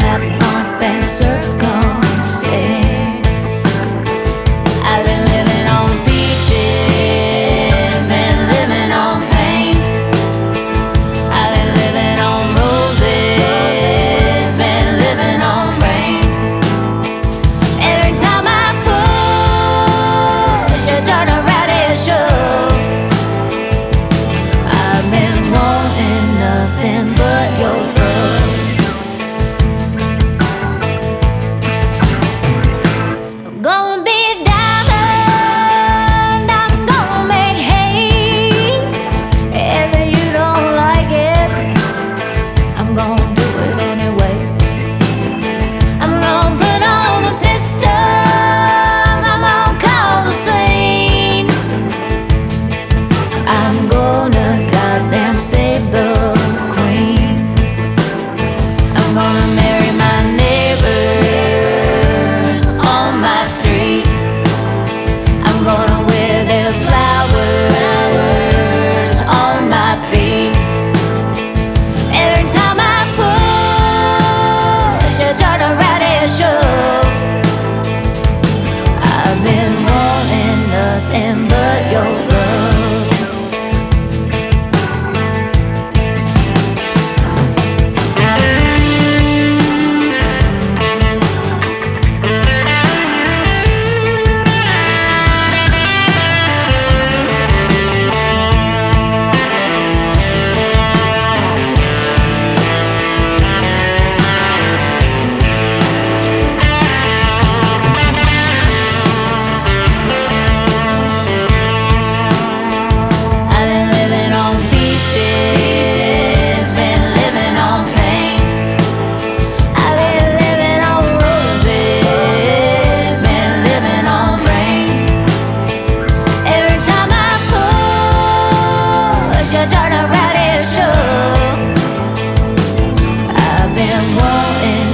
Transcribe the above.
that pomp and circumstance. I've been living on beaches, been living on pain. I've been living on roses, been living on rain. Every time I push, you turn around and shove. I've been wanting nothing but your love. I'm gonna be a diamond, I'm gonna make hay. If you don't like it, I'm gonna do it anyway. I'm gonna put on the pistols, I'm gonna cause a scene. I'm gonna goddamn save the queen. I'm gonna marry my neighbors on my street. I'm gonna wear their flowers on my feet. Every time I push, you turn around and shove. I've been wanting nothing but your love. I've been living on beaches, been living on pain. I've been living on roses, been living on rain. Every time I push, you turn around and shove. I've been wanting